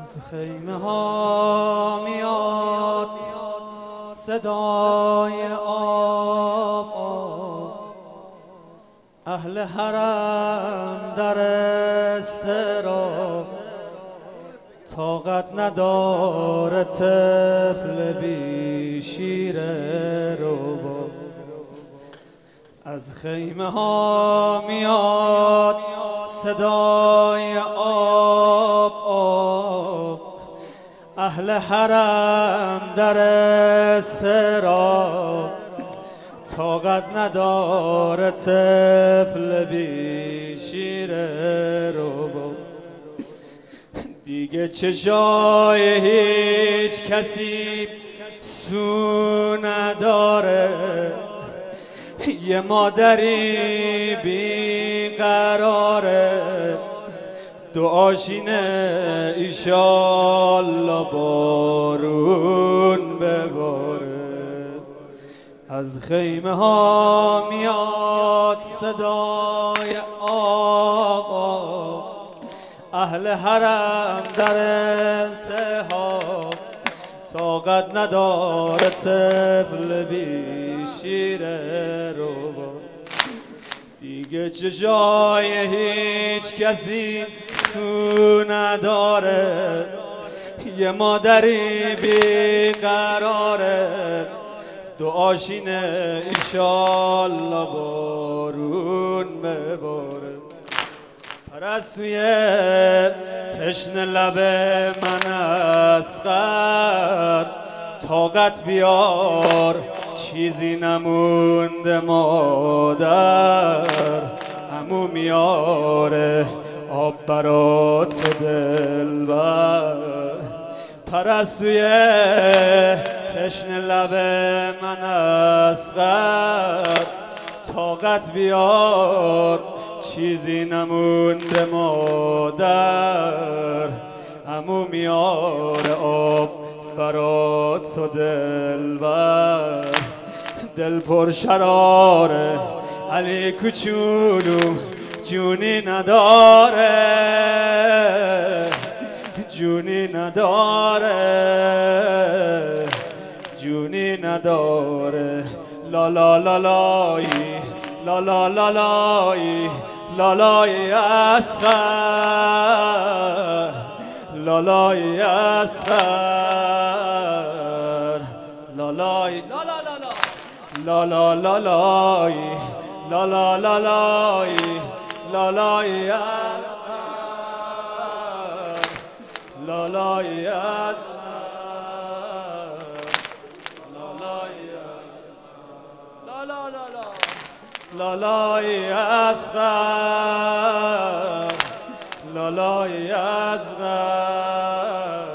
از خیمه ها میاد صدای آب اهل حرم در اضطراب طاقت نداره طفل بی شیر رباب. از خیمه ها میاد صدای آب اهل حرم در اضطراب طاقت نداره طفل بی شیر رباب. دیگه چشای هیچ کسی سو نداره، یه مادری بیقراره دعاشینه ایشالله بارون بباره. از خیمه ها میاد صدای آب اهل حرم در التهاب طاقت نداره طفل بی شیر رباب. دیگه چشای هیچ کسی سو نداره، یه مادری بیقراره دعاشینه ایشالله بارون بباره. پرستوی تشنه لب من اصغر طاقت بیار چیزی نمونده مادر، عمو میاره آب برات و دلبر. پرستوی تشنه لب من اصغر طاقت بیار چیزی نمونده مادر، عمو میاره آب برات و دلبر. دل پر شراره علی کوچولو جونی نداره، جونی نداره، جونی نداره. لا لا لا لای لا لا لا لای لالای اصغر، لالای اصغر، لالای لا لا لا لا لا لا لای لا لا لا لای لالای اصغر، لالای اصغر، لالای لا لا لا لا لالای اصغر، لالای اصغر،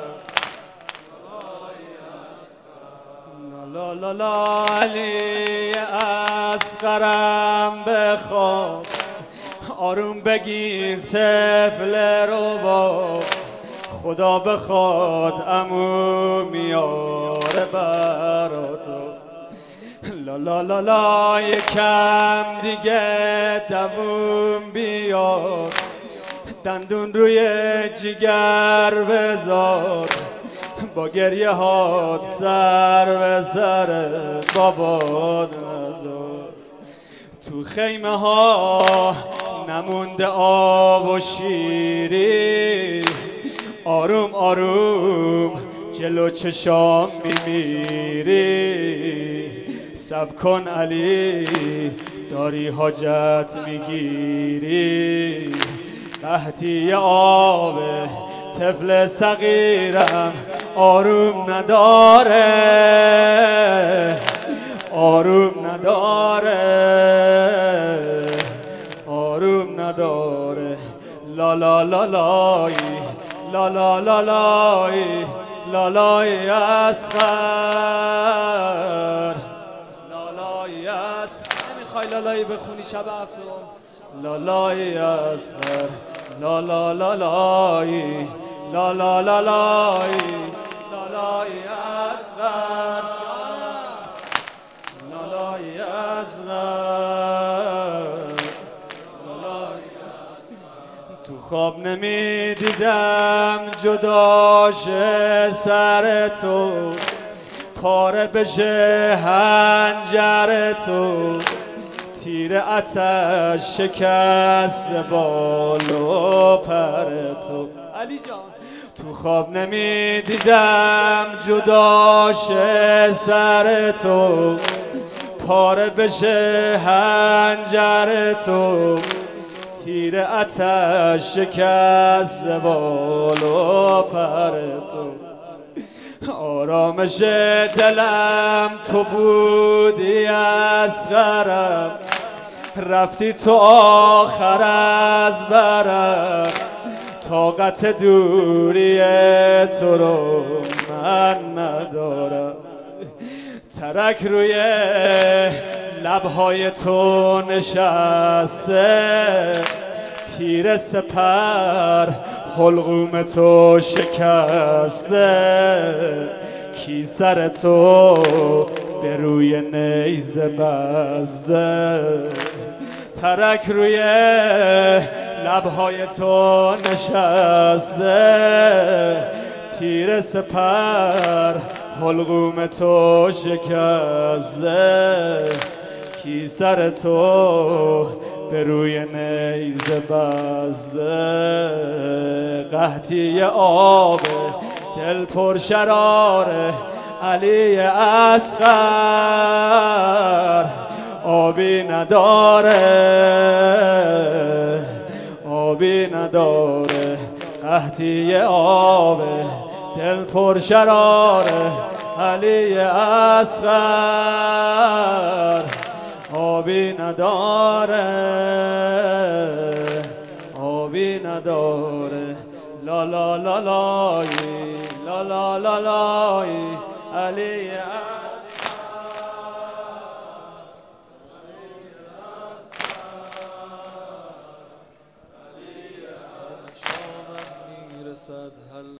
لا لا لا علی اصغرم بخواب آروم بگیر طفل رباب. خدا بخواد عمو میاره براتو. لا لا لا لا یکم دیگه دووم بیار دندون روی جگر بذار با گریه هات سر به سر بابات نذار. تو خیمه ها نمونده آب و شیری آروم آروم جلو چشام میمیری. صبر کن علی داری حاجت میگیری. قحطی آب طفل صغیرم آروم نداره، آروم نداره، آروم نداره. لا لا لا لای لا لا لا لای لالای اصغر، لالای اصغر. نمیخوای لالایی بخونی شب هفتم؟ لالای اصغر، لا لا لا لای لا لا لا لای لالای اصغر جانم، لالای اصغر، لالای اصغر. تو خواب نمی دیدم جداش سر تو، پاره بشه هنجر تو، تیر آتش شکست بال و پر تو. علی جان تو خواب نمی دیدم جداش سر تو، پاره بشه هنجر تو، تیر آتش شکست بال و پر تو. آرامش دلم تو بودی اصغرم، رفتی تو آخر از برم، طاقت دوری تو رو من ندارم. ترک روی لبهای تو نشسته، تیر سپر حلقوم تو شکسته، کی سر تو به روی نیزه بسته. ترک روی لبهای تو نشسته، تیر سپر حلقوم تو شکسته، کی سر تو به روی نیزه بسته. قحطی آب دل پر شراره علی اصغر، آبی نداره آبی نداره. قحطی آب دل پر شراره علی اصغر، آبی نداره آبی نداره. لا لا لا لای لا لا لا لای علی اصغر.